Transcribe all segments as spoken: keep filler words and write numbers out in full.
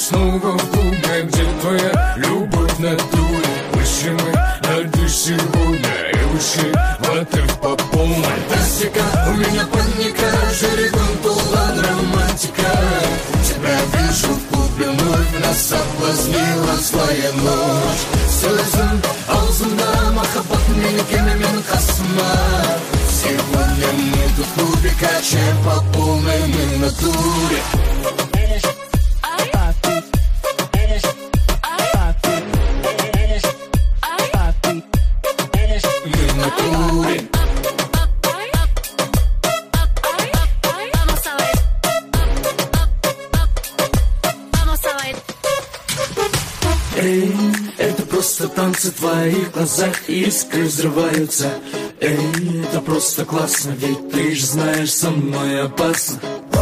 снова в клубе, где твоя любовь на туре. Выше мы над сегодня и выше воды по полной. Фантастика, у меня паника, жеребен тулан романтика. Тебя вижу в клубе вновь, нас соблазнила злая ночь. Сөзім аузымда, махаббат менекеме мен қасыма. Сегодня мы тут в клубе качаем по полной, мы в натуре. Эй, это просто танцы в твоих глазах, искры взрываются. Эй, это просто классно, ведь ты ж знаешь, со мной опасно.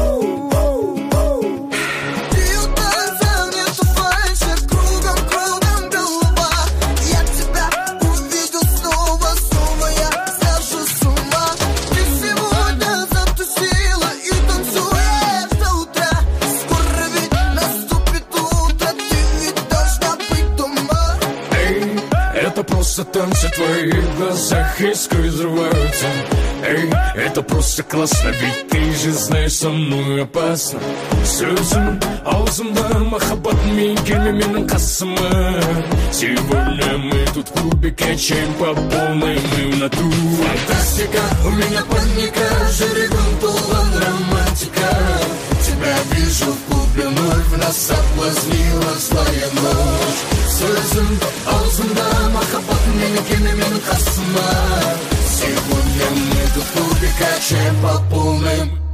Это просто танцы в твоих глазах, искры взрываются. Эй, это просто классно, ведь ты же знаешь, со мной опасно. Сөзім аузымда, махаббат менекеме менің қасыма. Сегодня мы тут в клубе качаем по полной, мы в натуре. Фантастика, у меня паника, жеребен тулан романтика. Тебя вижу в клубе вновь, нас соблазнила злая ночь. Сөзім аузымда, махаббат менекеме менің қасыма. Сегодня мы тут в клубе качаем по полной.